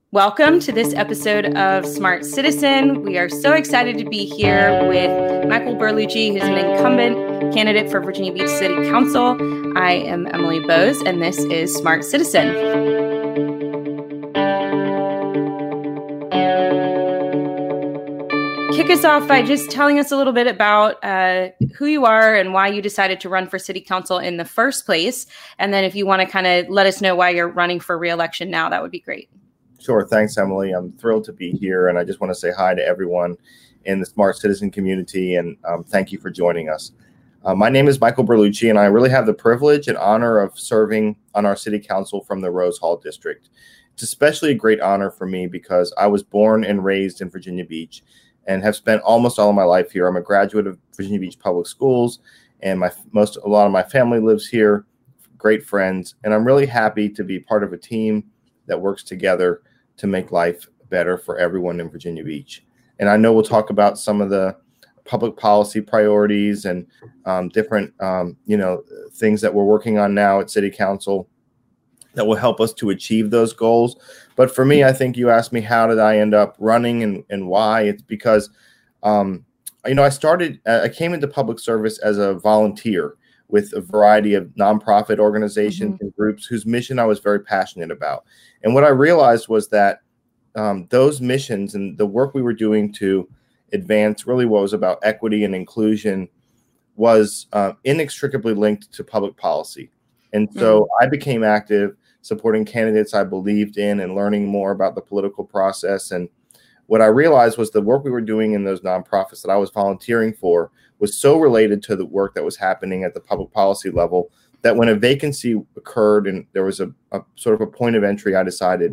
Welcome to this episode of Smart Citizen. We are so excited to be here with Michael Berlucci, who's an incumbent candidate for Virginia Beach City Council. I am Emily Bose, and this is Smart Citizen. Kick us off by just telling us a little bit about who you are and why you decided to run for city council in the first place. And then if you want to kind of let us know why you're running for re-election now, that would be great. Sure. Thanks, Emily. I'm thrilled to be here, and I just want to say hi to everyone in the Smart Citizen community, and thank you for joining us. My name is Michael Berlucci, and I really have the privilege and honor of serving on our city council from the Rose Hall District. It's especially a great honor for me because I was born and raised in Virginia Beach and have spent almost all of my life here. I'm a graduate of Virginia Beach Public Schools, and a lot of my family lives here, great friends, and I'm really happy to be part of a team that works together to make life better for everyone in Virginia Beach. And I know we'll talk about some of the public policy priorities and different, things that we're working on now at City Council that will help us to achieve those goals. But for me, I think you asked me, how did I end up running and why? It's because, I came into public service as a volunteer with a variety of nonprofit organizations and groups whose mission I was very passionate about. And what I realized was that those missions and the work we were doing to advance really what was about equity and inclusion was inextricably linked to public policy. And so I became active supporting candidates I believed in and learning more about the political process. And what I realized was the work we were doing in those nonprofits that I was volunteering for was so related to the work that was happening at the public policy level that when a vacancy occurred and there was a sort of a point of entry, I decided,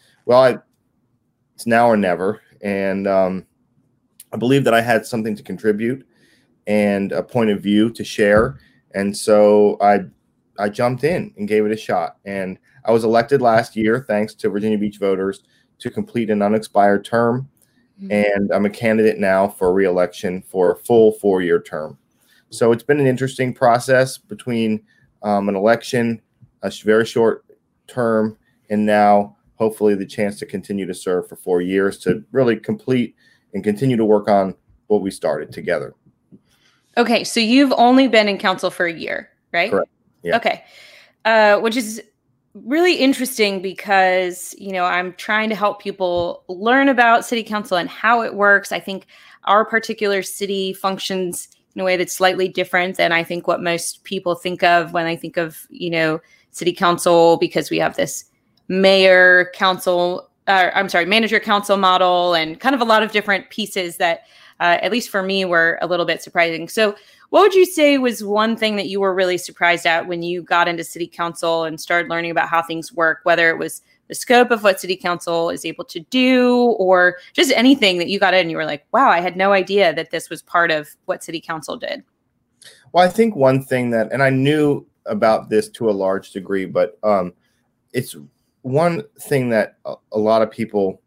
it's now or never. And I believed that I had something to contribute and a point of view to share. And so I jumped in and gave it a shot. And I was elected last year, thanks to Virginia Beach voters, to complete an unexpired term. And I'm a candidate now for re-election for a full 4-year term. So it's been an interesting process between an election, a very short term, and now hopefully the chance to continue to serve for 4 years to really complete and continue to work on what we started together. Okay, so you've only been in council for a year, right? Correct. Yeah. Okay, which is really interesting because, I'm trying to help people learn about city council and how it works. I think our particular city functions in a way that's slightly different than I think what most people think of when I think of, city council, because we have this manager council model and kind of a lot of different pieces that, at least for me, were a little bit surprising. So what would you say was one thing that you were really surprised at when you got into city council and started learning about how things work, whether it was the scope of what city council is able to do or just anything that you got in and you were like, wow, I had no idea that this was part of what city council did? Well, I think one thing that, and I knew about this to a large degree, but it's one thing that a lot of people,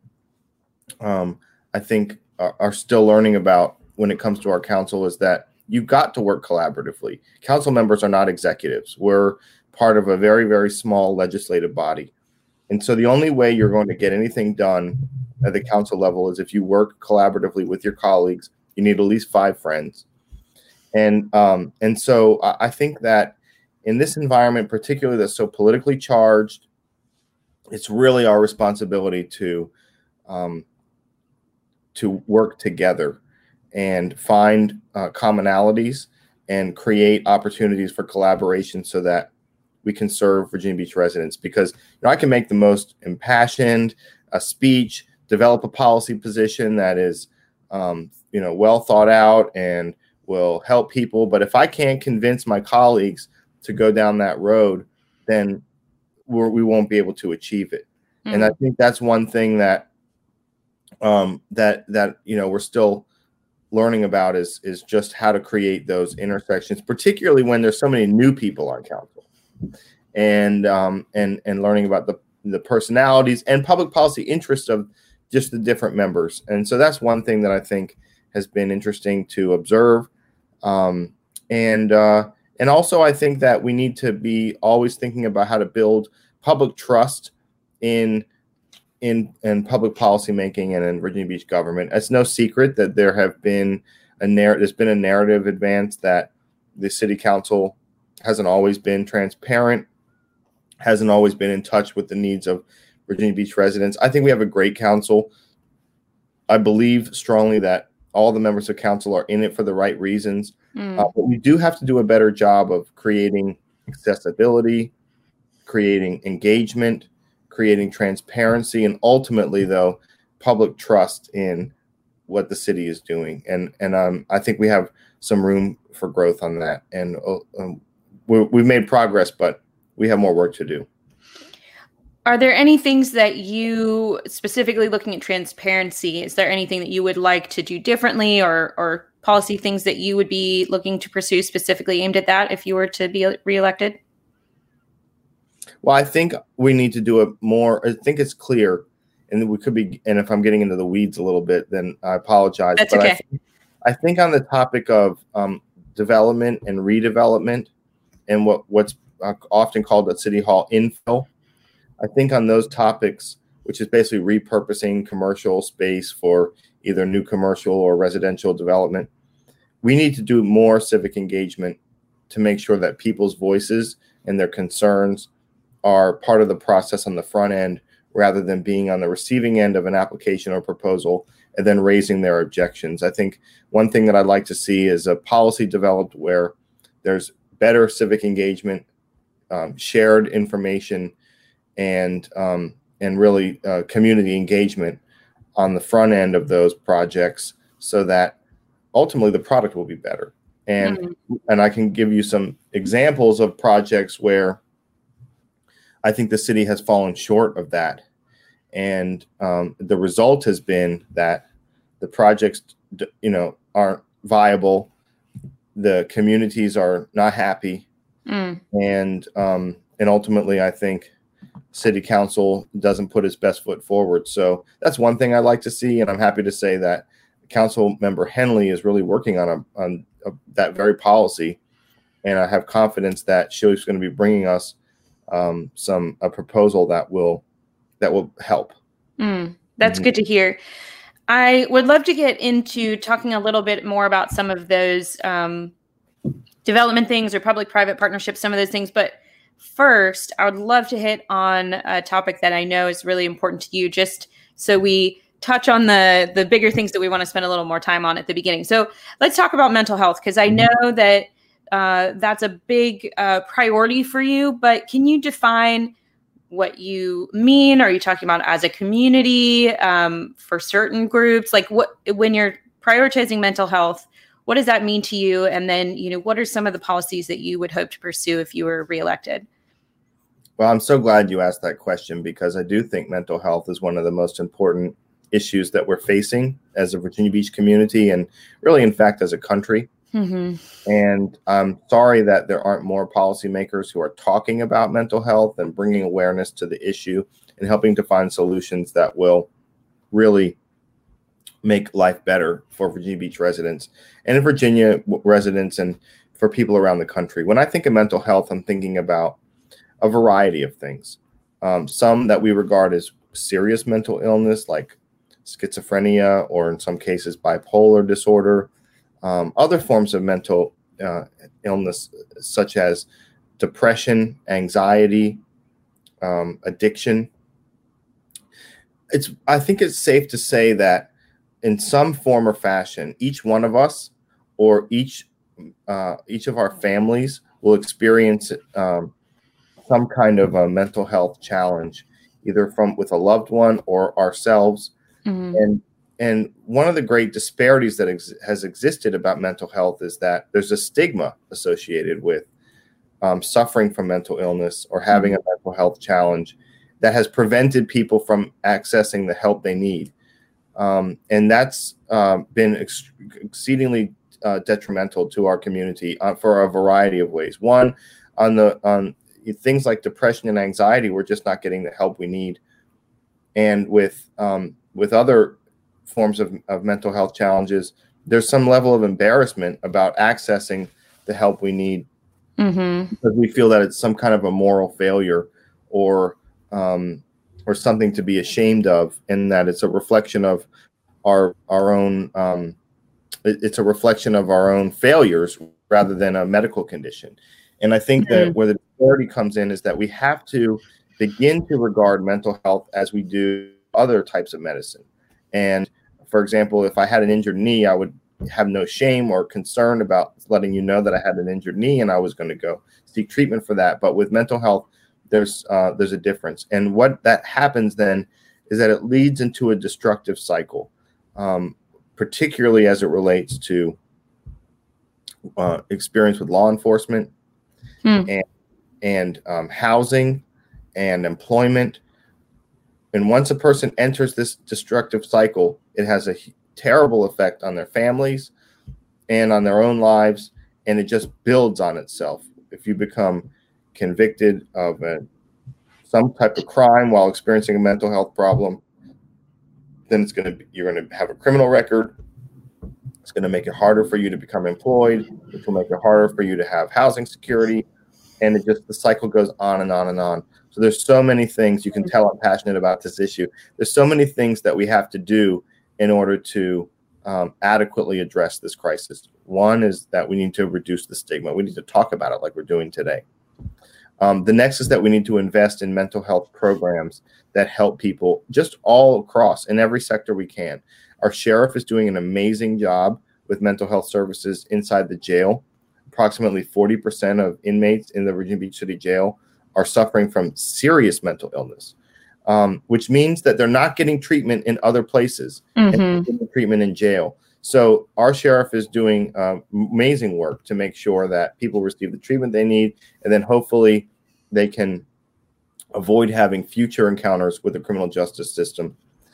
I think, are still learning about when it comes to our council is that you've got to work collaboratively. Council members are not executives. We're part of a very, very small legislative body. And so the only way you're going to get anything done at the council level is if you work collaboratively with your colleagues. You need at least 5 friends. And so I think that in this environment, particularly that's so politically charged, it's really our responsibility to work together and find commonalities and create opportunities for collaboration so that we can serve Virginia Beach residents. Because I can make the most impassioned speech, develop a policy position that is well thought out and will help people. But if I can't convince my colleagues to go down that road, then we won't be able to achieve it. And I think that's one thing that we're still learning about is just how to create those intersections, particularly when there's so many new people on council, and learning about the personalities and public policy interests of just the different members. And so that's one thing that I think has been interesting to observe. And also I think that we need to be always thinking about how to build public trust in in public policy making and in Virginia Beach government. It's no secret that there's been a narrative advanced that the city council hasn't always been transparent, hasn't always been in touch with the needs of Virginia Beach residents. I think we have a great council. I believe strongly that all the members of council are in it for the right reasons. But we do have to do a better job of creating accessibility, creating engagement, creating transparency, and ultimately, though, public trust in what the city is doing. And I think we have some room for growth on that. And we've made progress, but we have more work to do. Are there any things that you, specifically looking at transparency, is there anything that you would like to do differently, or policy things that you would be looking to pursue specifically aimed at that if you were to be reelected? Well, I think we need to do it more. I think it's clear, and we could be, and if I'm getting into the weeds a little bit, then I apologize. That's okay. I think on the topic of development and redevelopment and what's often called at City Hall infill, I think on those topics, which is basically repurposing commercial space for either new commercial or residential development, we need to do more civic engagement to make sure that people's voices and their concerns are part of the process on the front end, rather than being on the receiving end of an application or proposal and then raising their objections. I think one thing that I'd like to see is a policy developed where there's better civic engagement, shared information, and really community engagement on the front end of those projects, so that ultimately the product will be better. And I can give you some examples of projects where I think the city has fallen short of that. And the result has been that the projects, aren't viable. The communities are not happy. And ultimately, I think city council doesn't put its best foot forward. So that's one thing I'd like to see. And I'm happy to say that Council Member Henley is really working on that very policy. And I have confidence that she's going to be bringing us a proposal that will help. That's good to hear. I would love to get into talking a little bit more about some of those development things or public-private partnerships, some of those things. But first, I would love to hit on a topic that I know is really important to you, just so we touch on the bigger things that we want to spend a little more time on at the beginning. So let's talk about mental health, because I know that that's a big priority for you, but can you define what you mean? Are you talking about as a community, for certain groups? Like, when you're prioritizing mental health, what does that mean to you? And then, what are some of the policies that you would hope to pursue if you were reelected? Well, I'm so glad you asked that question, because I do think mental health is one of the most important issues that we're facing as a Virginia Beach community, and really, in fact, as a country. And I'm sorry that there aren't more policymakers who are talking about mental health and bringing awareness to the issue and helping to find solutions that will really make life better for Virginia Beach residents and Virginia residents and for people around the country. When I think of mental health, I'm thinking about a variety of things. Some that we regard as serious mental illness, like schizophrenia, or in some cases bipolar disorder. Other forms of mental illness, such as depression, anxiety, addiction. I think it's safe to say that in some form or fashion, each one of us, or each of our families, will experience some kind of a mental health challenge, either with a loved one or ourselves. And one of the great disparities that has existed about mental health is that there's a stigma associated with suffering from mental illness or having a mental health challenge that has prevented people from accessing the help they need. And that's been exceedingly detrimental to our community for a variety of ways. One, on things like depression and anxiety, we're just not getting the help we need. And with other forms of mental health challenges, there's some level of embarrassment about accessing the help we need, because we feel that it's some kind of a moral failure, or or something to be ashamed of, and that it's a reflection of our own it's a reflection of our own failures rather than a medical condition. And I think that where the disparity comes in is that we have to begin to regard mental health as we do other types of medicine. And for example, if I had an injured knee, I would have no shame or concern about letting you know that I had an injured knee and I was going to go seek treatment for that. But with mental health, there's a difference. And what that happens then is that it leads into a destructive cycle, particularly as it relates to experience with law enforcement and housing and employment. And once a person enters this destructive cycle, it has a terrible effect on their families and on their own lives, and it just builds on itself. If you become convicted of some type of crime while experiencing a mental health problem, then you're going to have a criminal record. It's going to make it harder for you to become employed, which will make it harder for you to have housing security, and the cycle goes on and on and on. So there's so many things. You can tell I'm passionate about this issue. There's so many things that we have to do in order to adequately address this crisis. One is that we need to reduce the stigma. We need to talk about it like we're doing today. The next is that we need to invest in mental health programs that help people just all across in every sector we can. Our sheriff is doing an amazing job with mental health services inside the jail. Approximately 40% of inmates in the Virginia Beach City Jail are suffering from serious mental illness, which means that they're not getting treatment in other places and getting treatment in jail. So our sheriff is doing amazing work to make sure that people receive the treatment they need, and then hopefully they can avoid having future encounters with the criminal justice system.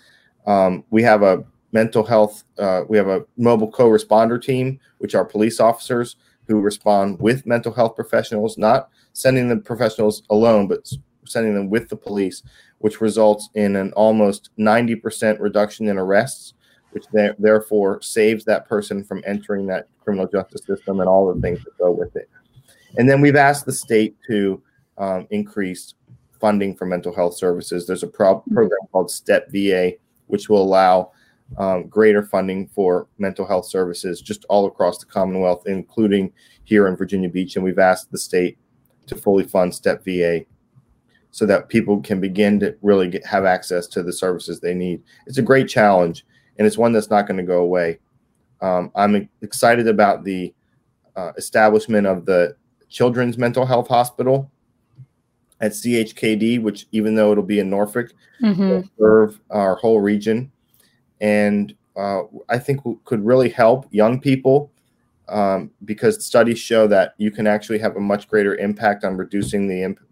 We have a mental health, we have a mobile co-responder team, which are police officers who respond with mental health professionals, not sending the professionals alone, but sending them with the police, which results in an almost 90% reduction in arrests, which therefore saves that person from entering that criminal justice system and all the things that go with it. And then we've asked the state to increase funding for mental health services. There's a program called STEP VA, which will allow greater funding for mental health services just all across the Commonwealth, including here in Virginia Beach. And we've asked the state to fully fund STEP VA so that people can begin to really have access to the services they need. It's a great challenge, and it's one that's not going to go away. I'm excited about the establishment of the Children's Mental Health Hospital at CHKD, which, even though it'll be in Norfolk, will serve our whole region. And I think could really help young people because studies show that you can actually have a much greater impact on reducing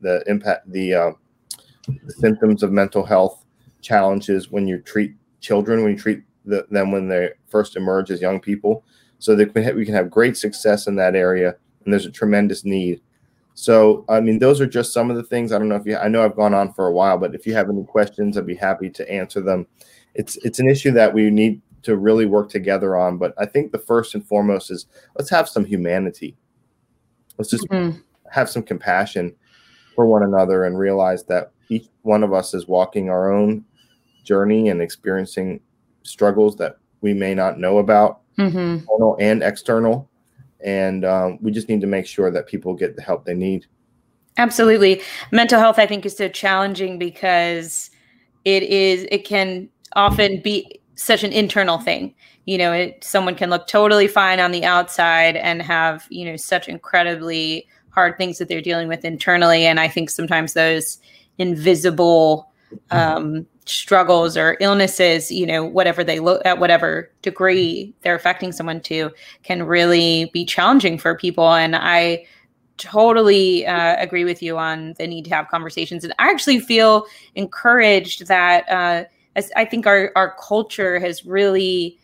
the symptoms of mental health challenges when you treat children, when you treat them when they first emerge as young people. So that we can have great success in that area, and there's a tremendous need. So, I mean, those are just some of the things. I don't know I know I've gone on for a while, but if you have any questions, I'd be happy to answer them. It's an issue that we need to really work together on. But I think the first and foremost is let's have some humanity. Let's just have some compassion for one another and realize that each one of us is walking our own journey and experiencing struggles that we may not know about, internal and external. And we just need to make sure that people get the help they need. Absolutely. Mental health, I think, is so challenging because it can often be such an internal thing. You know, someone can look totally fine on the outside and have, you know, such incredibly hard things that they're dealing with internally. And I think sometimes those invisible struggles or illnesses, you know, whatever they look at, whatever degree they're affecting someone to, can really be challenging for people. And I totally agree with you on the need to have conversations. And I actually feel encouraged that as I think our culture has really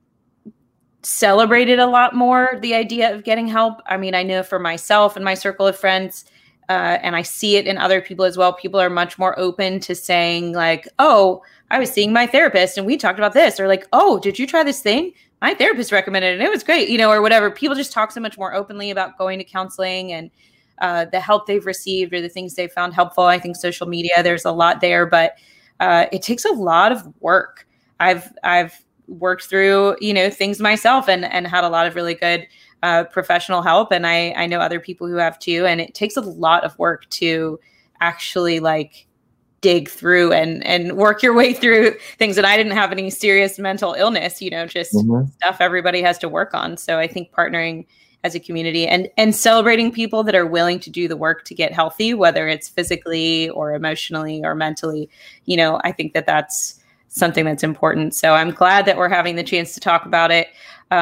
celebrated a lot more the idea of getting help. I mean, I know for myself and my circle of friends, and I see it in other people as well, people are much more open to saying like, oh, I was seeing my therapist and we talked about this, or like, oh, did you try this thing? My therapist recommended it and it was great, you know, or whatever. People just talk so much more openly about going to counseling and the help they've received or the things they've found helpful. I think social media, there's a lot there, but it takes a lot of work. I've worked through, things myself and had a lot of really good professional help. And I know other people who have too. And it takes a lot of work to actually dig through and work your way through things. And I didn't have any serious mental illness, just stuff everybody has to work on. So I think partnering as a community and celebrating people that are willing to do the work to get healthy, whether it's physically or emotionally or mentally, I think that's something that's important. So I'm glad that we're having the chance to talk about it.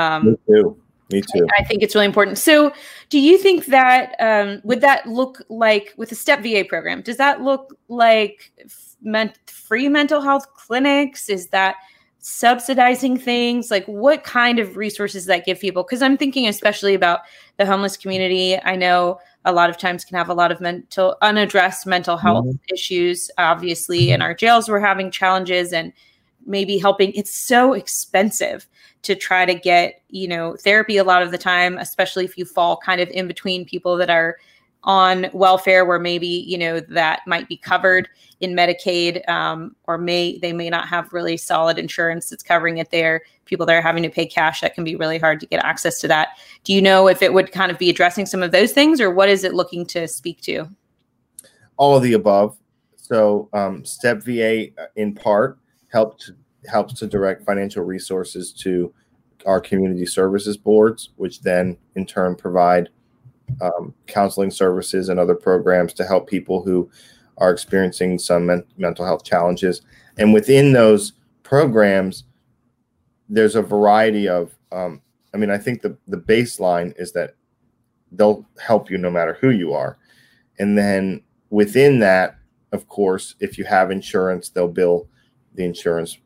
Me too. I think it's really important. So do you think that, would that look like with the STEP VA program, does that look like free mental health clinics? Is that subsidizing things? Like what kind of resources that give people? Because I'm thinking especially about the homeless community. I know a lot of times can have a lot of unaddressed mental health issues. Obviously, in our jails, we're having challenges and maybe helping. It's so expensive to try to get, therapy a lot of the time, especially if you fall kind of in between people that are on welfare where maybe, that might be covered in Medicaid, or they may not have really solid insurance that's covering it there. People that are having to pay cash, that can be really hard to get access to that. Do you know if it would kind of be addressing some of those things, or what is it looking to speak to? All of the above. So STEP VA in part helps to direct financial resources to our community services boards, which then in turn provide counseling services and other programs to help people who are experiencing some mental health challenges. And within those programs, there's a variety of, I think the baseline is that they'll help you no matter who you are. And then within that, of course, if you have insurance, they'll bill the insurance,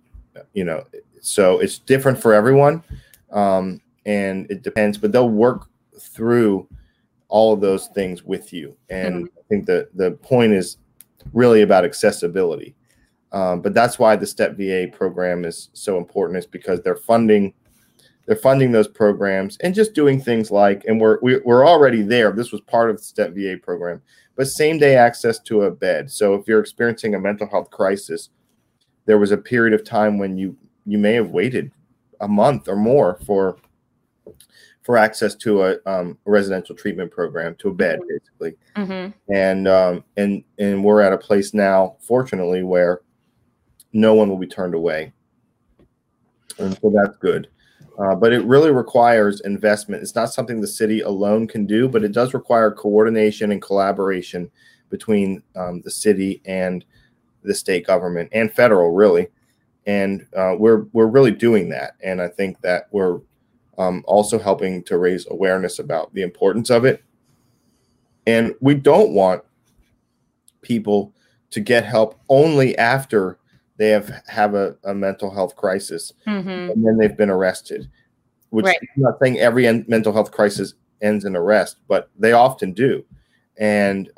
so it's different for everyone. And it depends, but they'll work through all of those things with you. And I think the point is really about accessibility. But that's why the STEP VA program is so important, is because they're funding those programs and just doing things like, and we're already there. This was part of the STEP VA program, but same day access to a bed. So if you're experiencing a mental health crisis, there was a period of time when you may have waited a month or more for access to a residential treatment program, to a bed, basically. And we're at a place now, fortunately, where no one will be turned away, and so that's good. But it really requires investment. It's not something the city alone can do, but it does require coordination and collaboration between the city and the state government and federal, really. And we're really doing that. And I think that we're also helping to raise awareness about the importance of it. And we don't want people to get help only after they have a mental health crisis and then they've been arrested, which I'm not saying every mental health crisis ends in arrest, but they often do. And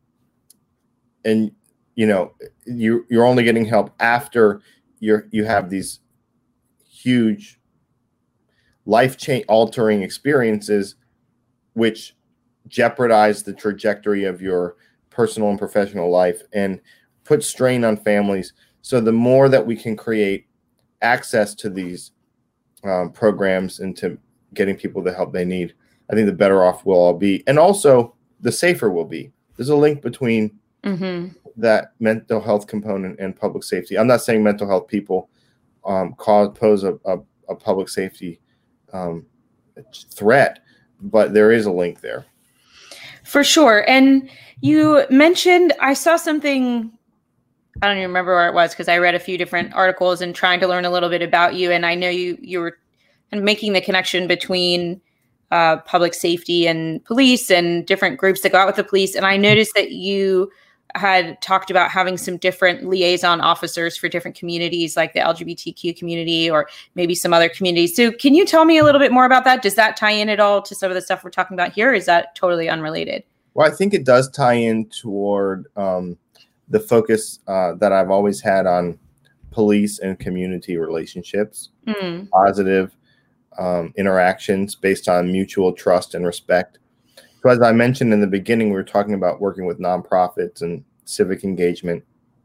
you're only getting help after you have these huge life-altering experiences, which jeopardize the trajectory of your personal and professional life and put strain on families. So the more that we can create access to these programs and to getting people the help they need, I think the better off we'll all be, and also the safer we'll be. There's a link between that mental health component and public safety. I'm not saying mental health people pose a public safety threat, but there is a link there. For sure. And you mentioned, I saw something, I don't even remember where it was, because I read a few different articles and trying to learn a little bit about you. And I know you were kind of making the connection between public safety and police and different groups that go out with the police. And I noticed that you had talked about having some different liaison officers for different communities, like the LGBTQ community or maybe some other communities. So can you tell me a little bit more about that? Does that tie in at all to some of the stuff we're talking about here? Or is that totally unrelated? Well, I think it does tie in toward the focus that I've always had on police and community relationships, positive interactions based on mutual trust and respect. So as I mentioned in the beginning, we were talking about working with nonprofits and civic engagement.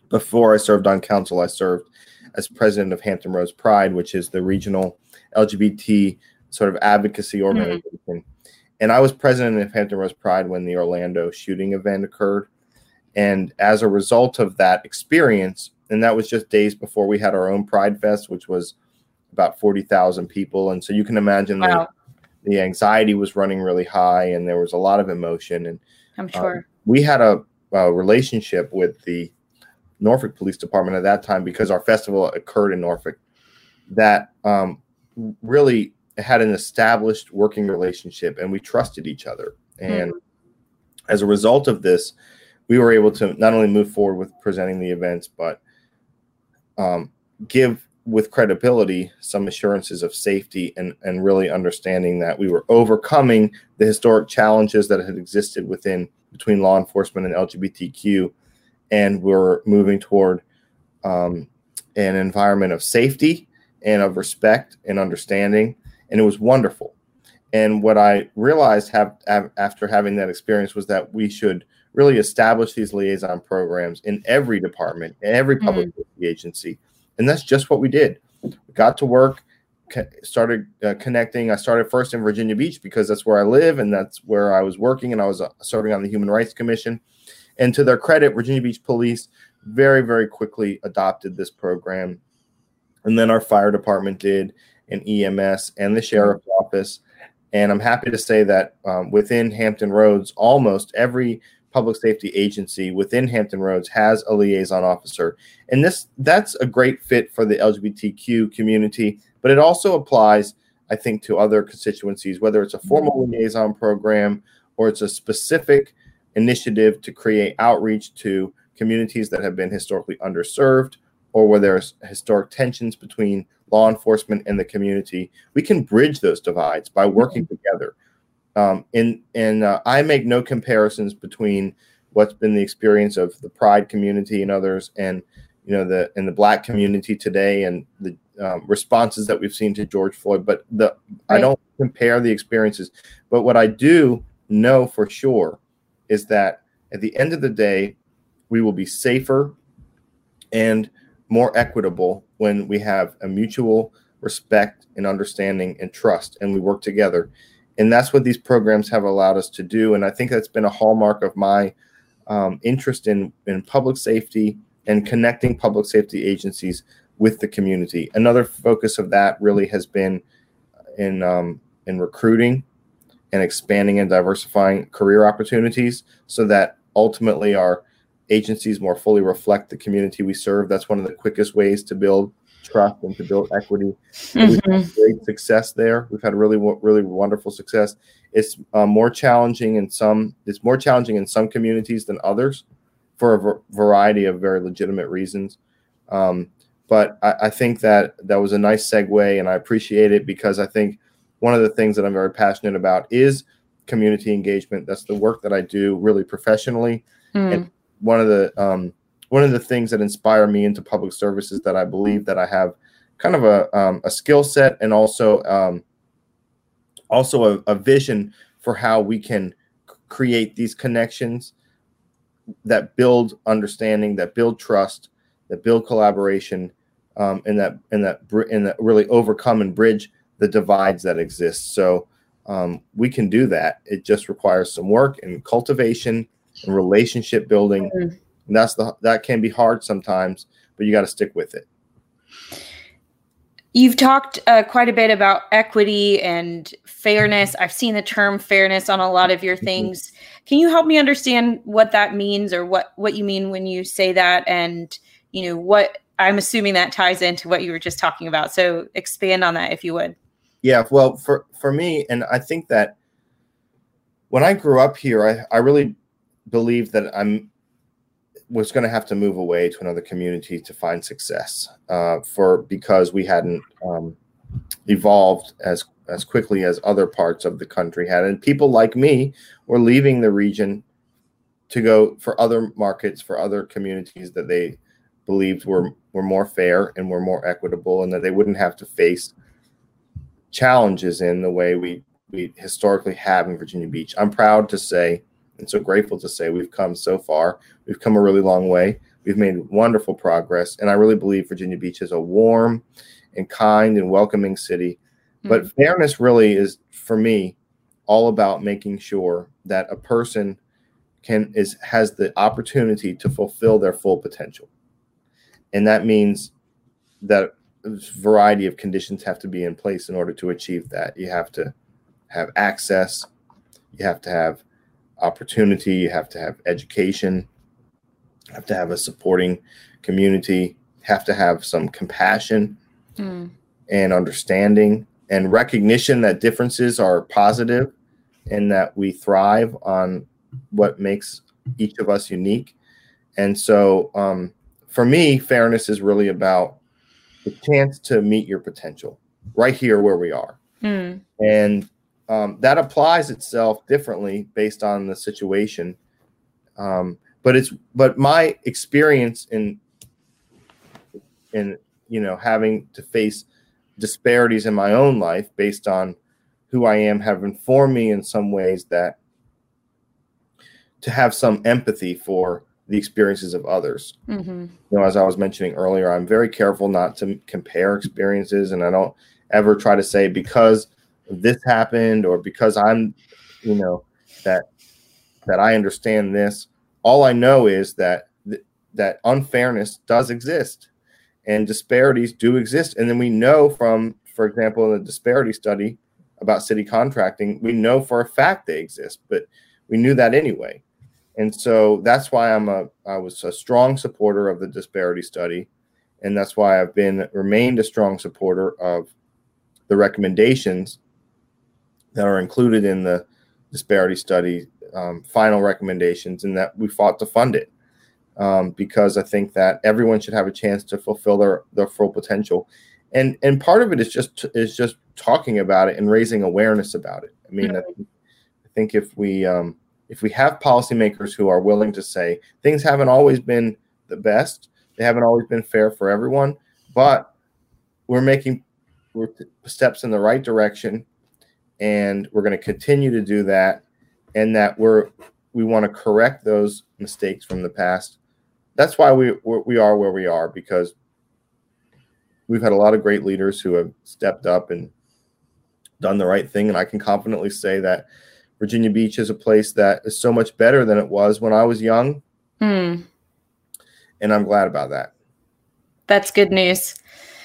Before I served on council, I served as president of Hampton Roads Pride, which is the regional LGBT sort of advocacy organization. And I was president of Hampton Roads Pride when the Orlando shooting event occurred. And as a result of that experience, and that was just days before we had our own Pride Fest, which was about 40,000 people. And so you can imagine the anxiety was running really high, and there was a lot of emotion. And I'm sure we had a relationship with the Norfolk Police Department at that time, because our festival occurred in Norfolk, that really had an established working relationship, and we trusted each other. And as a result of this, we were able to not only move forward with presenting the events, but give with credibility some assurances of safety, and really understanding that we were overcoming the historic challenges that had existed between law enforcement and LGBTQ, and we're moving toward an environment of safety and of respect and understanding. And it was wonderful. And what I realized after having that experience was that we should really establish these liaison programs in every department, every public safety agency. And that's just what we did. We got to work, started connecting. I started first in Virginia Beach because that's where I live and that's where I was working, and I was serving on the Human Rights Commission. And to their credit, Virginia Beach Police very, very quickly adopted this program. And then our fire department did, and EMS, and the sheriff's office. And I'm happy to say that within Hampton Roads, almost every public safety agency within Hampton Roads has a liaison officer. And that's a great fit for the LGBTQ community, but it also applies, I think, to other constituencies, whether it's a formal liaison program or it's a specific initiative to create outreach to communities that have been historically underserved, or where there's historic tensions between law enforcement and the community. We can bridge those divides by working together. I make no comparisons between what's been the experience of the Pride community and others, and the Black community today, and the responses that we've seen to George Floyd. But I don't compare the experiences. But what I do know for sure is that at the end of the day, we will be safer and more equitable when we have a mutual respect and understanding and trust, and we work together. And that's what these programs have allowed us to do. And I think that's been a hallmark of my interest in public safety and connecting public safety agencies with the community. Another focus of that really has been in recruiting and expanding and diversifying career opportunities, so that ultimately our agencies more fully reflect the community we serve. That's one of the quickest ways to build trust and to build equity. We've had great success there. We've had really, really wonderful success. It's more challenging in some communities than others, for a variety of very legitimate reasons. But I think that was a nice segue, and I appreciate it, because I think one of the things that I'm very passionate about is community engagement. That's the work that I do really professionally. And one of the things that inspire me into public service is that I believe that I have kind of a skill set, and also a vision for how we can create these connections that build understanding, that build trust, that build collaboration, and that really overcome and bridge the divides that exist. So we can do that. It just requires some work and cultivation and relationship building. And that can be hard sometimes, but you got to stick with it. You've talked quite a bit about equity and fairness. I've seen the term fairness on a lot of your things. Can you help me understand what that means, or what you mean when you say that? And, what I'm assuming that ties into what you were just talking about. So expand on that, if you would. Yeah, well, for me, and I think that when I grew up here, I really believed that was going to have to move away to another community to find success, because we hadn't evolved as quickly as other parts of the country had. And people like me were leaving the region to go for other markets, for other communities that they believed were more fair and were more equitable, and that they wouldn't have to face challenges in the way we historically have in Virginia Beach. I'm proud to say, and so grateful to say, we've come so far. We've come a really long way. We've made wonderful progress, and I really believe Virginia Beach is a warm and kind and welcoming city. But fairness really is, for me, all about making sure that a person has the opportunity to fulfill their full potential. And that means that a variety of conditions have to be in place in order to achieve that. You have to have access, you have to have opportunity, you have to have education, you have to have a supporting community, have to have some compassion and understanding and recognition that differences are positive and that we thrive on what makes each of us unique. And so for me, fairness is really about the chance to meet your potential right here where we are. And that applies itself differently based on the situation. But my experience in having to face disparities in my own life based on who I am have informed me in some ways that to have some empathy for the experiences of others. As I was mentioning earlier, I'm very careful not to compare experiences, and I don't ever try to say because this happened or because I'm, that I understand this. All I know is that that unfairness does exist and disparities do exist. And then we know from, for example, in the disparity study about city contracting, we know for a fact they exist, but we knew that anyway. And so that's why I was a strong supporter of the disparity study. And that's why I've remained a strong supporter of the recommendations that are included in the disparity study, final recommendations, and that we fought to fund it. Because I think that everyone should have a chance to fulfill their full potential. And part of it is just talking about it and raising awareness about it. I mean, I think if we have policymakers who are willing to say things haven't always been the best, they haven't always been fair for everyone, but we're making steps in the right direction, and we're going to continue to do that, and that we want to correct those mistakes from the past. That's why we are where we are, because we've had a lot of great leaders who have stepped up and done the right thing. And I can confidently say that Virginia Beach is a place that is so much better than it was when I was young. And I'm glad about that. That's good news.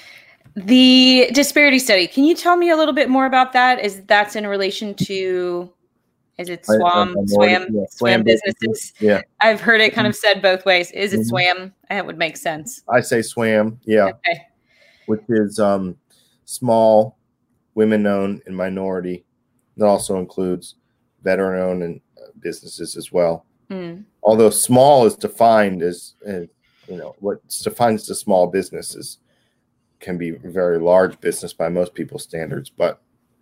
The disparity study, can you tell me a little bit more about that? That's in relation to... Is it SWAM businesses? Yeah. I've heard it kind of said both ways. Is it SWAM? It would make sense. I say SWAM, yeah. Okay. Which is small, women-owned, and minority. That also includes veteran-owned and businesses as well. Although small is defined as what defines the small businesses can be a very large business by most people's standards. But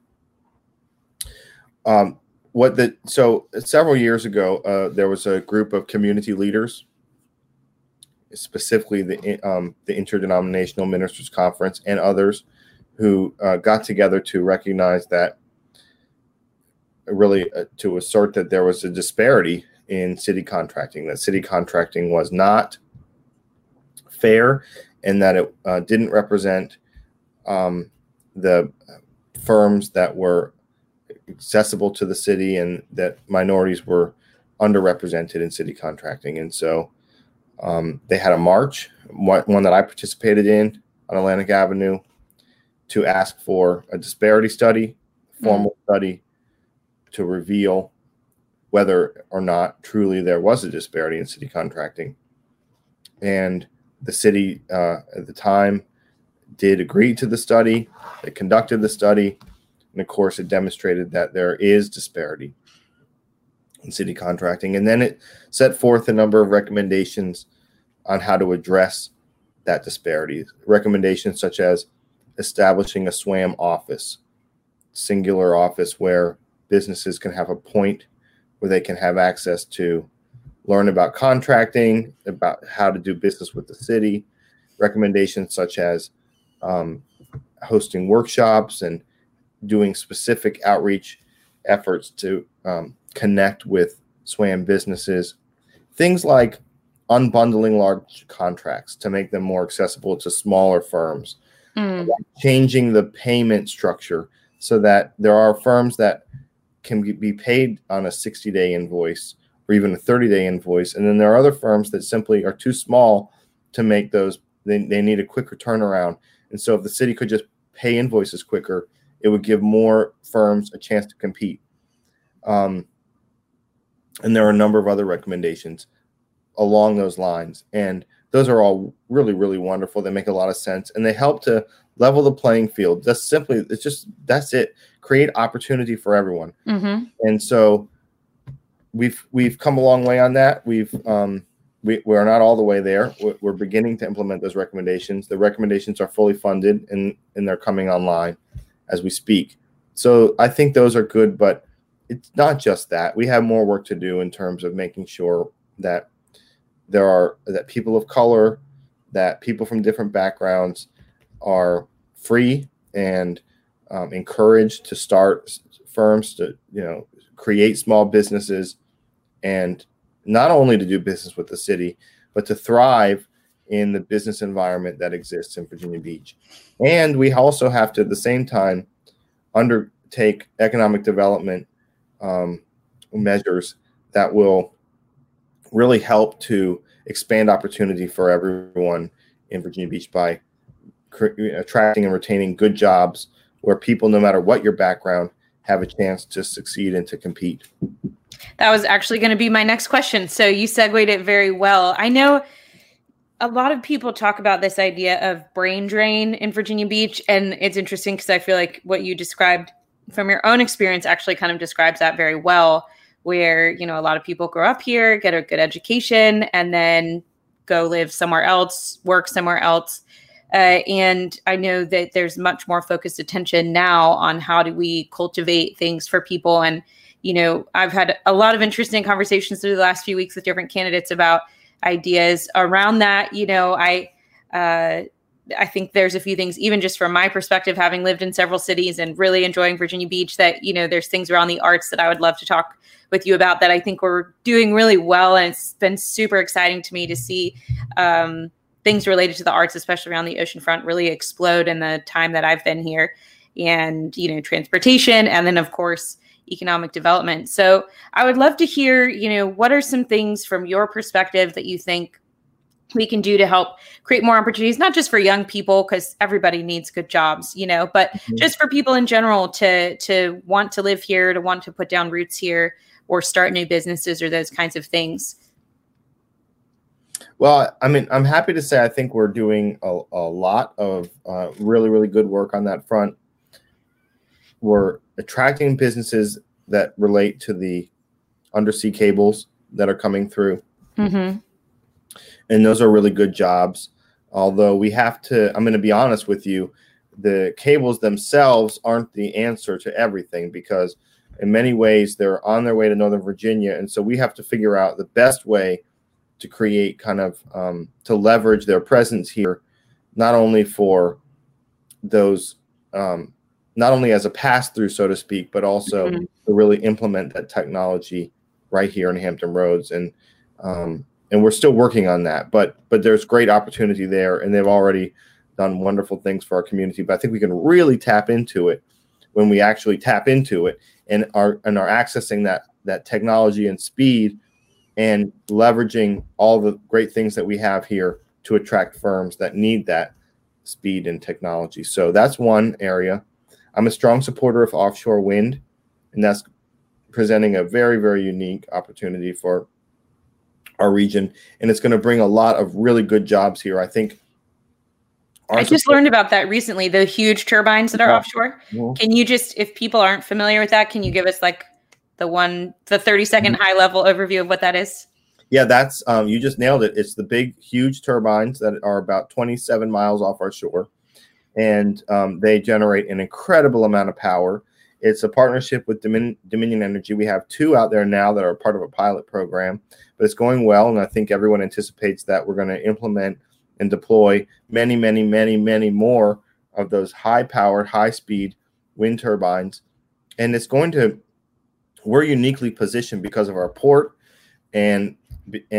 so several years ago, there was a group of community leaders, specifically the Interdenominational Ministers Conference and others, who got together to recognize that, really to assert that there was a disparity in city contracting, that city contracting was not fair, and that it didn't represent the firms that were accessible to the city, and that minorities were underrepresented in city contracting. And so they had a march, one that I participated in on Atlantic Avenue, to ask for a disparity study, formal study, to reveal whether or not truly there was a disparity in city contracting. And the city at the time did agree to the study. They conducted the study. And of course, it demonstrated that there is disparity in city contracting. And then it set forth a number of recommendations on how to address that disparity. Recommendations such as establishing a SWAM office, singular office where businesses can have a point where they can have access to learn about contracting, about how to do business with the city. Recommendations such as hosting workshops and doing specific outreach efforts to connect with SWAM businesses. Things like unbundling large contracts to make them more accessible to smaller firms, changing the payment structure so that there are firms that can be paid on a 60-day invoice or even a 30-day invoice. And then there are other firms that simply are too small to make those. They need a quicker turnaround. And so if the city could just pay invoices quicker, it would give more firms a chance to compete. And there are a number of other recommendations along those lines. And those are all really, really wonderful. They make a lot of sense. And they help to level the playing field. That's it. Create opportunity for everyone. And so we've come a long way on that. We're not all the way there. We're beginning to implement those recommendations. The recommendations are fully funded and they're coming online as we speak. So I think those are good, but it's not just that. We have more work to do in terms of making sure that that people of color, that people from different backgrounds are free and encouraged to start firms, to create small businesses, and not only to do business with the city, but to thrive in the business environment that exists in Virginia Beach. And we also have to, at the same time, undertake economic development measures that will really help to expand opportunity for everyone in Virginia Beach by attracting and retaining good jobs where people, no matter what your background, have a chance to succeed and to compete. That was actually going to be my next question. So you segued it very well. I know a lot of people talk about this idea of brain drain in Virginia Beach, and it's interesting because I feel like what you described from your own experience actually kind of describes that very well, where, a lot of people grow up here, get a good education, and then go live somewhere else, work somewhere else. And I know that there's much more focused attention now on how do we cultivate things for people. And, I've had a lot of interesting conversations through the last few weeks with different candidates about ideas around that. I think there's a few things, even just from my perspective, having lived in several cities and really enjoying Virginia Beach, that, there's things around the arts that I would love to talk with you about that I think we're doing really well. And it's been super exciting to me to see things related to the arts, especially around the oceanfront, really explode in the time that I've been here. And, transportation, and then, of course, economic development. So I would love to hear, what are some things from your perspective that you think we can do to help create more opportunities, not just for young people, because everybody needs good jobs, but just for people in general to want to live here, to want to put down roots here or start new businesses or those kinds of things. Well, I'm happy to say I think we're doing a lot of really, really good work on that front. We're attracting businesses that relate to the undersea cables that are coming through. And those are really good jobs. Although I'm going to be honest with you, the cables themselves aren't the answer to everything, because in many ways they're on their way to Northern Virginia. And so we have to figure out the best way to create kind of to leverage their presence here, not only for those, not only as a pass through, so to speak, but also to really implement that technology right here in Hampton Roads. And we're still working on that, but there's great opportunity there, and they've already done wonderful things for our community. But I think we can really tap into it when we actually tap into it and are accessing that technology and speed, and leveraging all the great things that we have here to attract firms that need that speed and technology. So that's one area. I'm a strong supporter of offshore wind, and that's presenting a very, very unique opportunity for our region. And it's going to bring a lot of really good jobs here. I think. I just learned about that recently, the huge turbines that are offshore. Can you just, if people aren't familiar with that, can you give us like the 30-second high level overview of what that is? Yeah, that's, you just nailed it. It's the big, huge turbines that are about 27 miles off our shore. And they generate an incredible amount of power. It's a partnership with Dominion Energy. We have two out there now that are part of a pilot program, but it's going well. And I think everyone anticipates that we're going to implement and deploy many, many, many, many more of those high-powered, high-speed wind turbines. And we're uniquely positioned because of our port and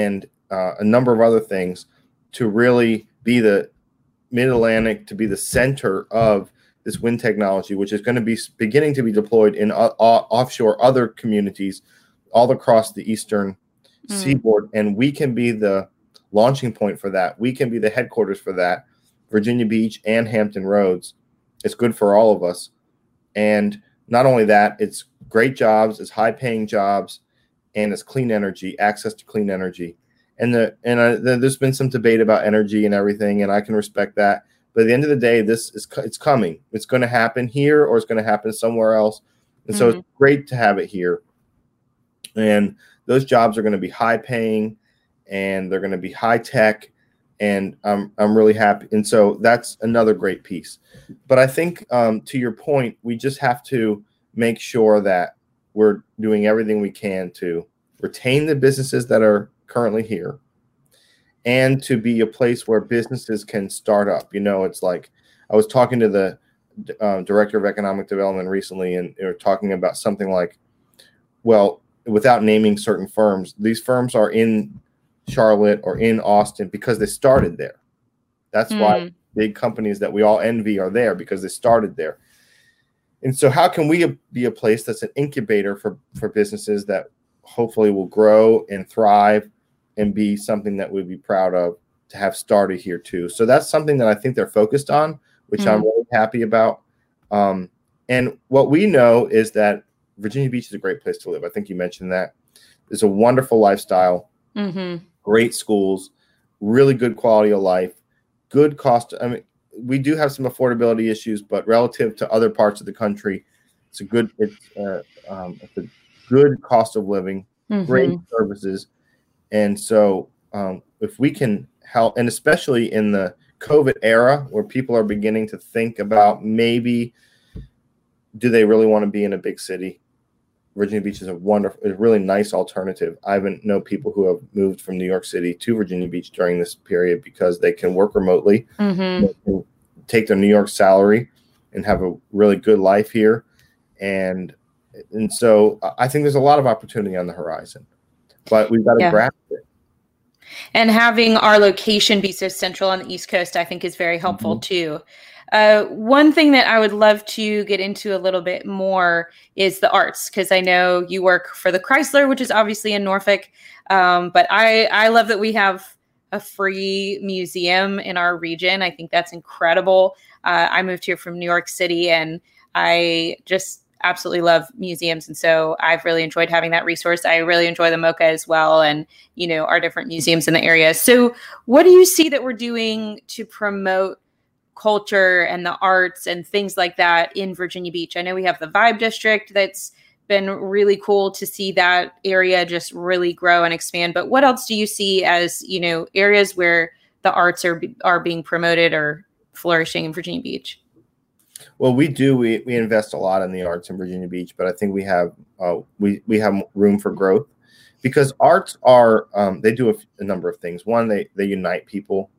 a number of other things to really be the Mid-Atlantic, to be the center of this wind technology, which is going to be beginning to be deployed in offshore other communities all across the eastern seaboard. And we can be the launching point for that. We can be the headquarters for that. Virginia Beach and Hampton Roads. It's good for all of us. And not only that, it's great jobs, it's high-paying jobs, and it's clean energy, access to clean energy. And there's been some debate about energy and everything, and I can respect that. But at the end of the day, it's coming. It's going to happen here, or it's going to happen somewhere else. And so it's great to have it here. And those jobs are going to be high-paying, and they're going to be high-tech, and I'm really happy. And so that's another great piece. But I think to your point, we just have to make sure that we're doing everything we can to retain the businesses that are currently here and to be a place where businesses can start up. It's like I was talking to the director of economic development recently, and they were talking about something like, well, without naming certain firms, these firms are in Charlotte or in Austin because they started there. That's why big companies that we all envy are there, because they started there. And so how can we be a place that's an incubator for businesses that hopefully will grow and thrive and be something that we'd be proud of to have started here too? So that's something that I think they're focused on, which I'm really happy about. And what we know is that Virginia Beach is a great place to live. I think you mentioned that. It's a wonderful lifestyle. Great schools, really good quality of life, good cost. I mean, we do have some affordability issues, but relative to other parts of the country, it's a good cost of living, great services. And so if we can help, and especially in the COVID era where people are beginning to think about maybe, do they really want to be in a big city? Virginia Beach is a really nice alternative. I know people who have moved from New York City to Virginia Beach during this period because they can work remotely, they can take their New York salary and have a really good life here. And so I think there's a lot of opportunity on the horizon, but we've got to grasp it. And having our location be so central on the East Coast, I think, is very helpful too. One thing that I would love to get into a little bit more is the arts, because I know you work for the Chrysler, which is obviously in Norfolk. But I love that we have a free museum in our region. I think that's incredible. I moved here from New York City, and I just absolutely love museums. And so I've really enjoyed having that resource. I really enjoy the MoCA as well, and, our different museums in the area. So what do you see that we're doing to promote culture and the arts and things like that in Virginia Beach? I know we have the Vibe District that's been really cool to see that area just really grow and expand. But what else do you see as, areas where the arts are being promoted or flourishing in Virginia Beach? Well, we do. We invest a lot in the arts in Virginia Beach, but I think we have room for growth, because arts are they do a number of things. One, they unite people.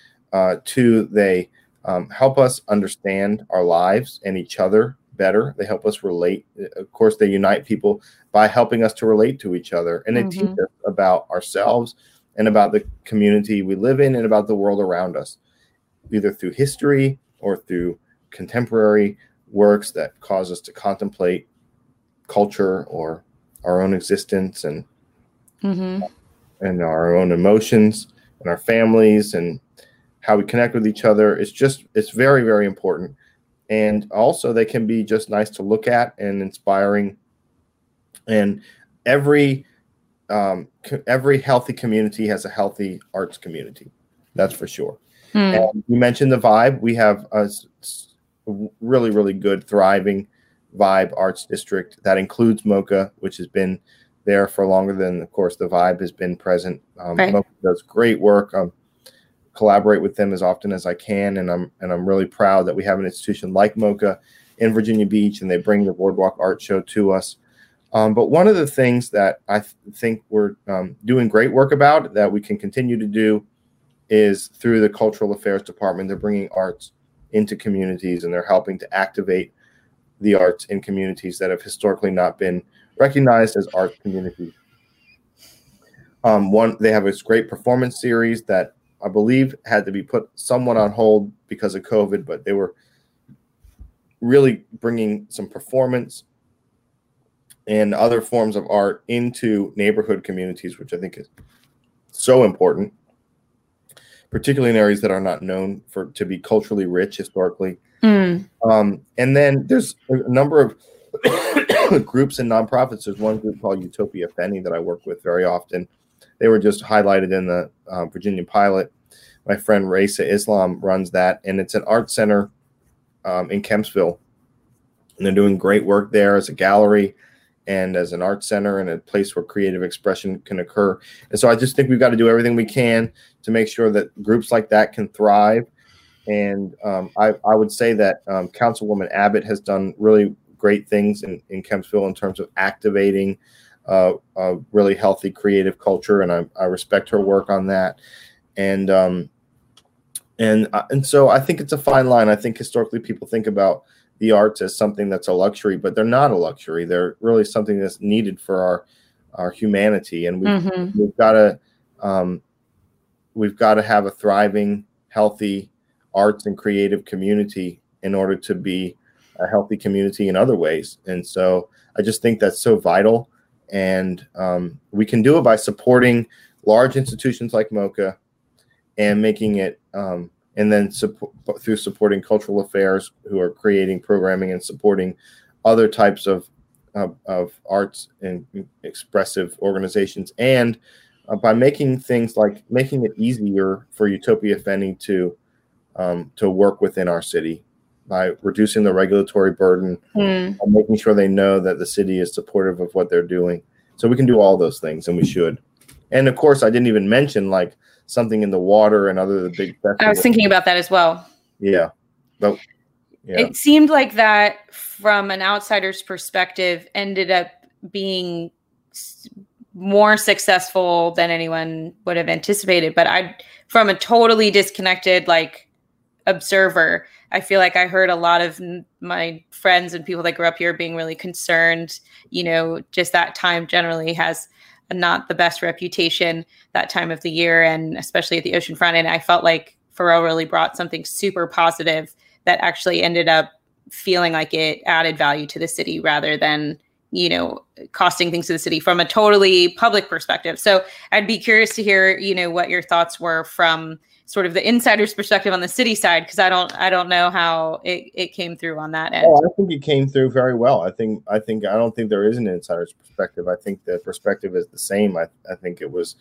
Two, they help us understand our lives and each other better. They help us relate. Of course, they unite people by helping us to relate to each other, and they teach us about ourselves and about the community we live in and about the world around us, either through history or through contemporary works that cause us to contemplate culture or our own existence and our own emotions and our families and how we connect with each other. It's very, very important. And also they can be just nice to look at and inspiring. And every healthy community has a healthy arts community. That's for sure. And you mentioned the Vibe. We have a really, really good, thriving Vibe Arts District that includes MoCA, which has been there for longer than, of course, the Vibe has been present. MoCA does great work. Collaborate with them as often as I can, and I'm really proud that we have an institution like MoCA in Virginia Beach, and they bring the Boardwalk Art Show to us. But one of the things that I think we're doing great work about that we can continue to do is through the Cultural Affairs Department. They're bringing arts into communities, and they're helping to activate the arts in communities that have historically not been recognized as art communities. They have this great performance series that I believe had to be put somewhat on hold because of COVID, but they were really bringing some performance and other forms of art into neighborhood communities, which I think is so important, particularly in areas that are not known to be culturally rich historically. And then there's a number of groups and nonprofits. There's one group called Utopia Feni that I work with very often. They were just highlighted in the Virginia Pilot. My friend Raisa Islam runs that, and it's an art center in Kempsville. And they're doing great work there as a gallery and as an art center and a place where creative expression can occur. And so I just think we've got to do everything we can to make sure that groups like that can thrive. And I would say that Councilwoman Abbott has done really great things in Kempsville in terms of activating a really healthy creative culture, and I respect her work on that. And so I think it's a fine line. I think historically people think about the arts as something that's a luxury, but they're not a luxury. They're really something that's needed for our humanity, and we've got to have a thriving, healthy arts and creative community in order to be a healthy community in other ways. And so I just think that's so vital. And we can do it by supporting large institutions like MoCA and making it, and then through supporting cultural affairs who are creating programming and supporting other types of arts and expressive organizations. And by making things like making it easier for Utopia Feni to work within our city, by reducing the regulatory burden and making sure they know that the city is supportive of what they're doing. So we can do all those things, and we should. And of course, I didn't even mention like something in the water and other the big festivals. I was thinking about that as well. Yeah. But yeah. It seemed like that from an outsider's perspective ended up being more successful than anyone would have anticipated. But from a totally disconnected, like, observer, I feel like I heard a lot of my friends and people that grew up here being really concerned. Just that time generally has not the best reputation that time of the year, and especially at the oceanfront. And I felt like Pharrell really brought something super positive that actually ended up feeling like it added value to the city rather than, costing things to the city from a totally public perspective. So I'd be curious to hear, what your thoughts were from sort of the insider's perspective on the city side, because I don't know how it came through on that end. Oh, I think it came through very well. I don't think there is an insider's perspective. I think the perspective is the same. I think it was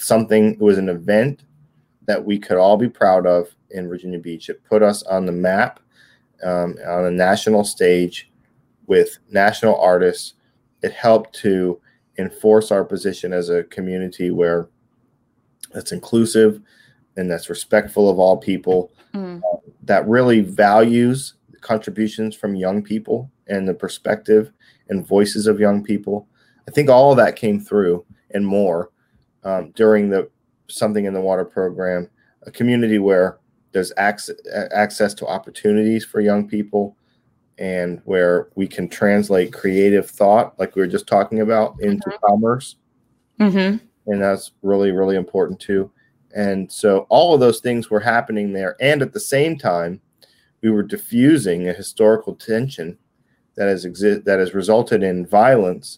an event that we could all be proud of in Virginia Beach. It put us on the map, on a national stage with national artists. It helped to enforce our position as a community where that's inclusive and that's respectful of all people, that really values the contributions from young people and the perspective and voices of young people. I think all of that came through and more during the Something in the Water program, a community where there's access to opportunities for young people and where we can translate creative thought, like we were just talking about, into commerce. And that's really, really important too. And so all of those things were happening there. And at the same time, we were diffusing a historical tension that has resulted in violence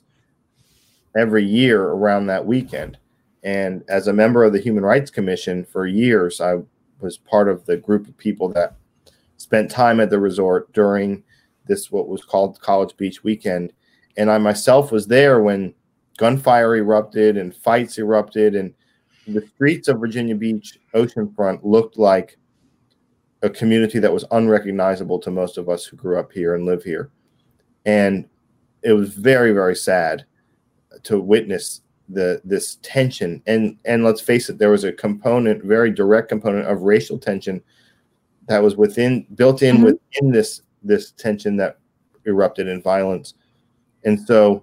every year around that weekend. And as a member of the Human Rights Commission for years, I was part of the group of people that spent time at the resort during this, what was called College Beach Weekend. And I myself was there when gunfire erupted and fights erupted, and the streets of Virginia Beach oceanfront looked like a community that was unrecognizable to most of us who grew up here and live here. And it was very, very sad to witness this tension. And let's face it, there was a component, very direct component of racial tension that was built in within this tension that erupted in violence. And so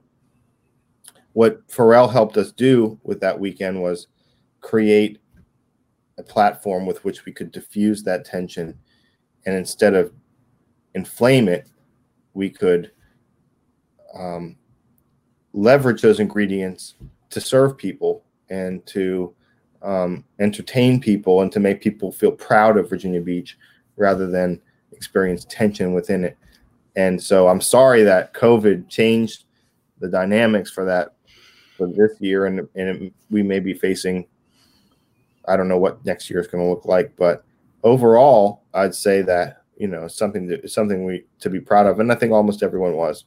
what Pharrell helped us do with that weekend was create a platform with which we could diffuse that tension. And instead of inflame it, we could leverage those ingredients to serve people and to entertain people and to make people feel proud of Virginia Beach rather than experience tension within it. And so I'm sorry that COVID changed the dynamics for that for this year, and we may be facing, I don't know what next year is going to look like, but overall, I'd say that, you know, something to be proud of, and I think almost everyone was.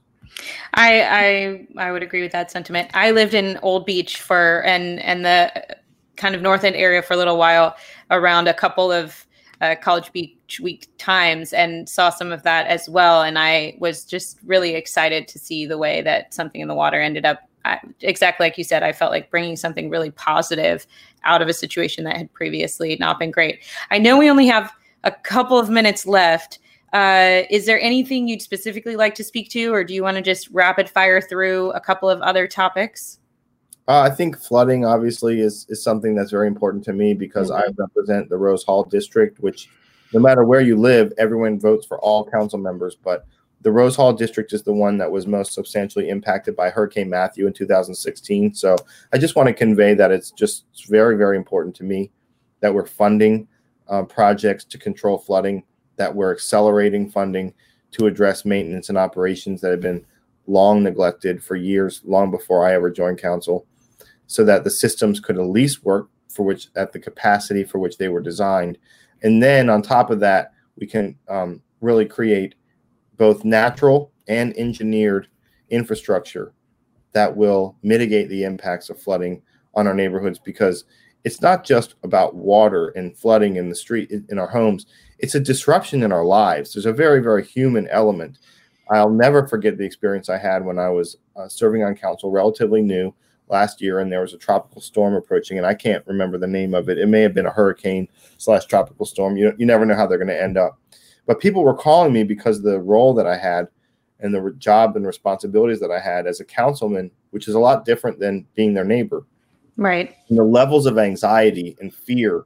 I would agree with that sentiment. I lived in Old Beach and the kind of North End area for a little while, around a couple of College Beach Week times, and saw some of that as well. And I was just really excited to see the way that Something in the Water ended up. Exactly like you said, I felt like bringing something really positive out of a situation that had previously not been great. I know we only have a couple of minutes left. Is there anything you'd specifically like to speak to, or do you want to just rapid fire through a couple of other topics? I think flooding obviously is something that's very important to me because I represent the Rose Hall district, which no matter where you live, everyone votes for all council members. But the Rose Hall district is the one that was most substantially impacted by Hurricane Matthew in 2016. So I just want to convey that it's very, very important to me that we're funding projects to control flooding, that we're accelerating funding to address maintenance and operations that have been long neglected for years, long before I ever joined council, so that the systems could at least work at the capacity for which they were designed. And then on top of that, we can really create both natural and engineered infrastructure that will mitigate the impacts of flooding on our neighborhoods, because it's not just about water and flooding in the street, in our homes. It's a disruption in our lives. There's a very, very human element. I'll never forget the experience I had when I was serving on council, relatively new, last year, and there was a tropical storm approaching, and I can't remember the name of it. It may have been a hurricane/tropical storm. You never know how they're going to end up. But people were calling me because of the role that I had and the job and responsibilities that I had as a councilman, which is a lot different than being their neighbor. Right. And the levels of anxiety and fear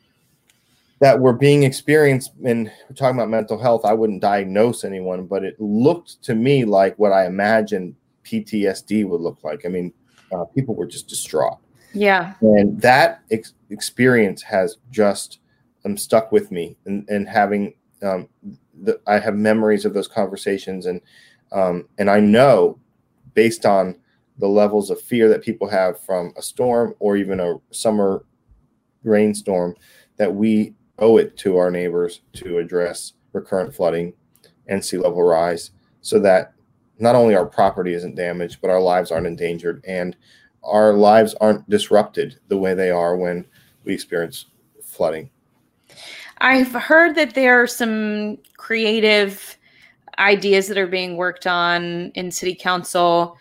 that were being experienced, and we're talking about mental health. I wouldn't diagnose anyone, but it looked to me like what I imagined PTSD would look like. I mean, people were just distraught. Yeah. And that experience has just stuck with me, and having I have memories of those conversations, and I know, based on the levels of fear that people have from a storm or even a summer rainstorm, that we owe it to our neighbors to address recurrent flooding and sea level rise, so that not only our property isn't damaged, but our lives aren't endangered and our lives aren't disrupted the way they are when we experience flooding. I've heard that there are some creative ideas that are being worked on in City Council.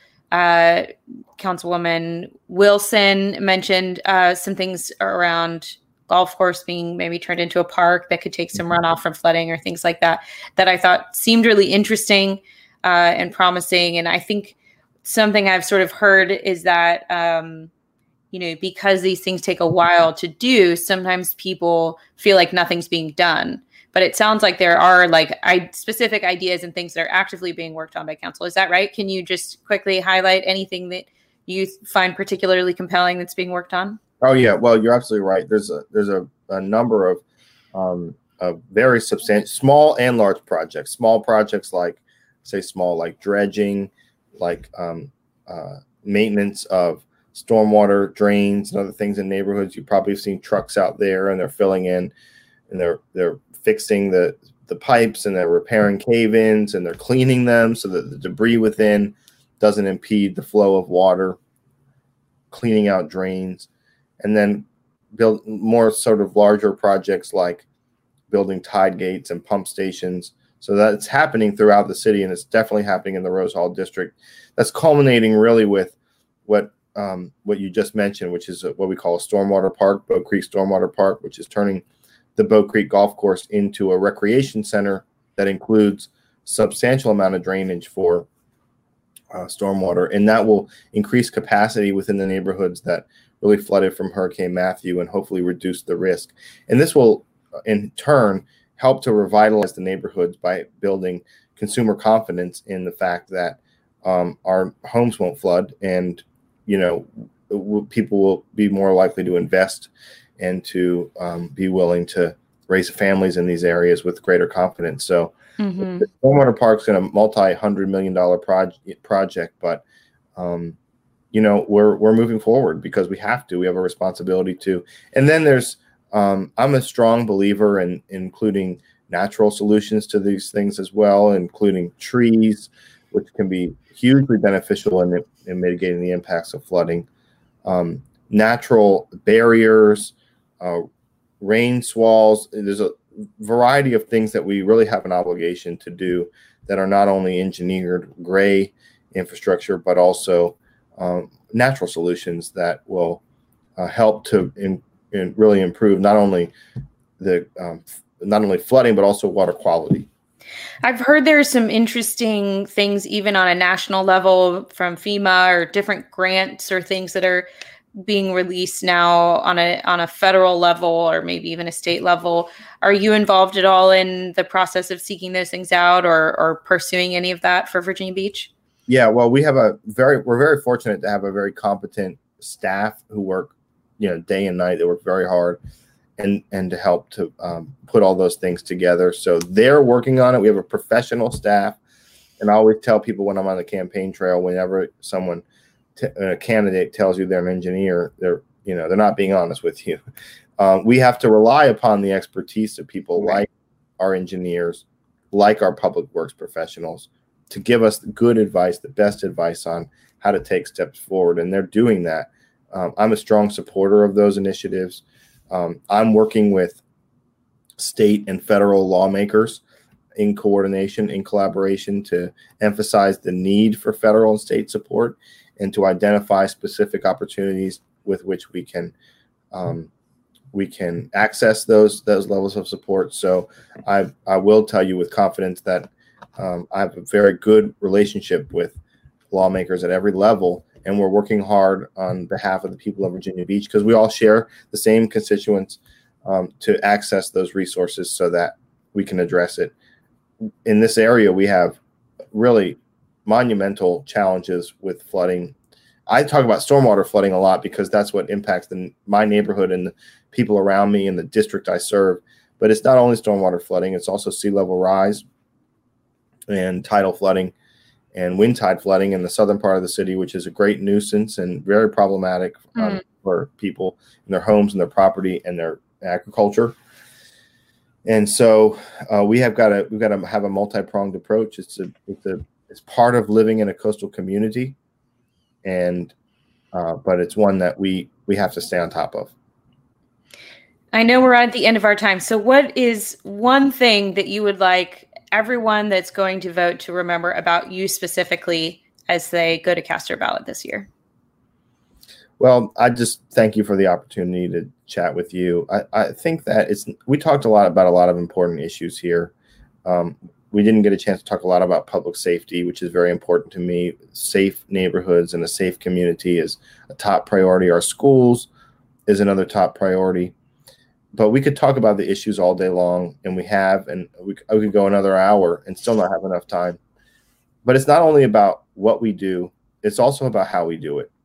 Councilwoman Wilson mentioned some things around golf course being maybe turned into a park that could take some runoff from flooding or things like that, that I thought seemed really interesting and promising. And I think something I've sort of heard is that, because these things take a while to do, sometimes people feel like nothing's being done. But it sounds like there are specific ideas and things that are actively being worked on by council. Is that right? Can you just quickly highlight anything that you find particularly compelling that's being worked on? Oh yeah, well, you're absolutely right. There's a number of very substantial, small and large projects. Small projects like dredging, like maintenance of stormwater drains and other things in neighborhoods. You probably have seen trucks out there, and they're filling in, and they're fixing the pipes, and they're repairing cave-ins, and they're cleaning them so that the debris within doesn't impede the flow of water, cleaning out drains. And then build more sort of larger projects like building tide gates and pump stations. So that's happening throughout the city, and it's definitely happening in the Rose Hall district. That's culminating really with what you just mentioned, which is what we call a stormwater park, Boat Creek Stormwater Park, which is turning the Boat Creek Golf Course into a recreation center that includes substantial amount of drainage for stormwater, and that will increase capacity within the neighborhoods that really flooded from Hurricane Matthew, and hopefully reduce the risk. And this will, in turn, help to revitalize the neighborhoods by building consumer confidence in the fact that our homes won't flood, and people will be more likely to invest and to be willing to raise families in these areas with greater confidence. So the Stormwater Park's in a multi-$100 million project, but we're moving forward because we have to. We have a responsibility to. And then there's I'm a strong believer in including natural solutions to these things as well, including trees, which can be hugely beneficial in mitigating the impacts of flooding. Natural barriers, rain swalls. There's a variety of things that we really have an obligation to do that are not only engineered gray infrastructure, but also natural solutions that will help to really improve not only flooding, but also water quality. I've heard there's some interesting things even on a national level from FEMA or different grants or things that are being released now on a federal level or maybe even a state level. Are you involved at all in the process of seeking those things out or pursuing any of that for Virginia Beach? Yeah, well, we're very fortunate to have a very competent staff who work, day and night. They work very hard and to help to put all those things together. So they're working on it. We have a professional staff, and I always tell people when I'm on the campaign trail, whenever a candidate tells you they're an engineer, they're not being honest with you. We have to rely upon the expertise of people like our engineers, like our public works professionals, to give us good advice, the best advice on how to take steps forward. And they're doing that. I'm a strong supporter of those initiatives. I'm working with state and federal lawmakers in coordination, in collaboration, to emphasize the need for federal and state support and to identify specific opportunities with which we can access those levels of support. So I will tell you with confidence that I have a very good relationship with lawmakers at every level, and we're working hard on behalf of the people of Virginia Beach because we all share the same constituents to access those resources so that we can address it. In this area, we have really monumental challenges with flooding. I talk about stormwater flooding a lot because that's what impacts my neighborhood and the people around me and the district I serve. But it's not only stormwater flooding, it's also sea level rise and tidal flooding and wind tide flooding in the southern part of the city, which is a great nuisance and very problematic for people in their homes and their property and their agriculture. And so we've got to have a multi-pronged approach. It's part of living in a coastal community, and but it's one that we have to stay on top of. I know we're at the end of our time. So what is one thing that you would like everyone that's going to vote to remember about you specifically as they go to cast their ballot this year? Well, I just thank you for the opportunity to chat with you. I think that we talked about a lot of important issues here. We didn't get a chance to talk a lot about public safety, which is very important to me. Safe neighborhoods and a safe community is a top priority. Our schools is another top priority. But we could talk about the issues all day long, and we have, and we could go another hour and still not have enough time. But it's not only about what we do, it's also about how we do it.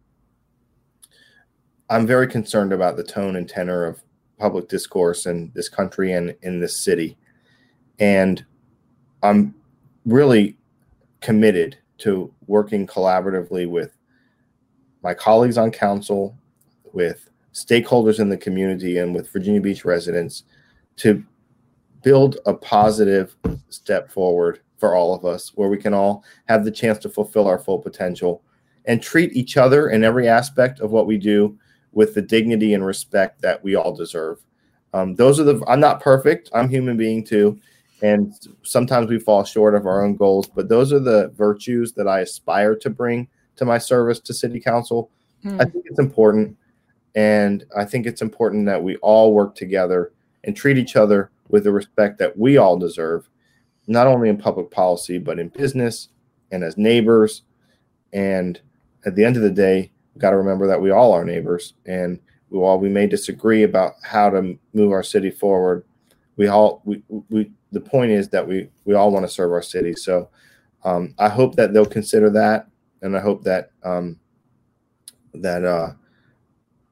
I'm very concerned about the tone and tenor of public discourse in this country and in this city. And I'm really committed to working collaboratively with my colleagues on council, with stakeholders in the community, and with Virginia Beach residents to build a positive step forward for all of us, where we can all have the chance to fulfill our full potential and treat each other in every aspect of what we do with the dignity and respect that we all deserve. I'm not perfect. I'm a human being too. And sometimes we fall short of our own goals, but those are the virtues that I aspire to bring to my service to City Council. I think it's important. And I think it's important that we all work together and treat each other with the respect that we all deserve, not only in public policy, but in business and as neighbors. And at the end of the day, we've got to remember that we all are neighbors. And while we may disagree about how to move our city forward, the point is that we all want to serve our city. So I hope that they'll consider that. And I hope that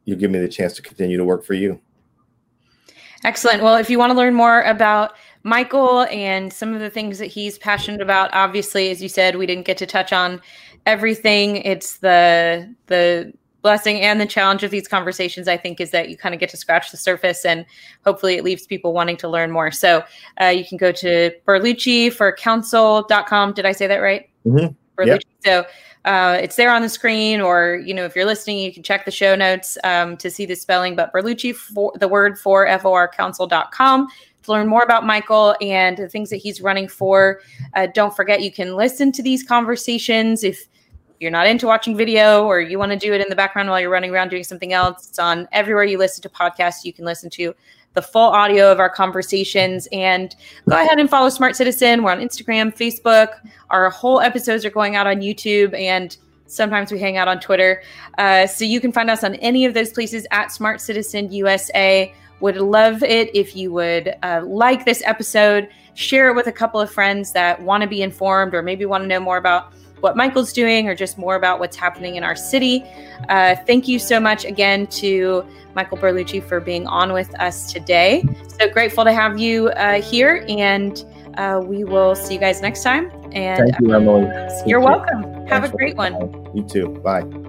you'll give me the chance to continue to work for you. Excellent. Well, if you want to learn more about Michael and some of the things that he's passionate about, obviously, as you said, we didn't get to touch on everything. It's the blessing and the challenge of these conversations, I think, is that you kind of get to scratch the surface, and hopefully it leaves people wanting to learn more. So you can go to berlucciforcouncil.com. Did I say that right? Mm-hmm. Berlucci. Yep. So it's there on the screen, or, if you're listening, you can check the show notes to see the spelling, but Berlucci, the word for forcouncil.com to learn more about Michael and the things that he's running for. Don't forget, you can listen to these conversations if you're not into watching video, or you want to do it in the background while you're running around doing something else. It's on everywhere you listen to podcasts. You can listen to the full audio of our conversations, and go ahead and follow Smart Citizen. We're on Instagram, Facebook. Our whole episodes are going out on YouTube, and sometimes we hang out on Twitter. So you can find us on any of those places at Smart Citizen USA. Would love it if you would like this episode, share it with a couple of friends that want to be informed, or maybe want to know more about what Michael's doing, or just more about what's happening in our city. Thank you so much again to Michael Berlucci for being on with us today. So grateful to have you here, and we will see you guys next time. And thank you, Emily. You're welcome. Have a great one. You too. Bye.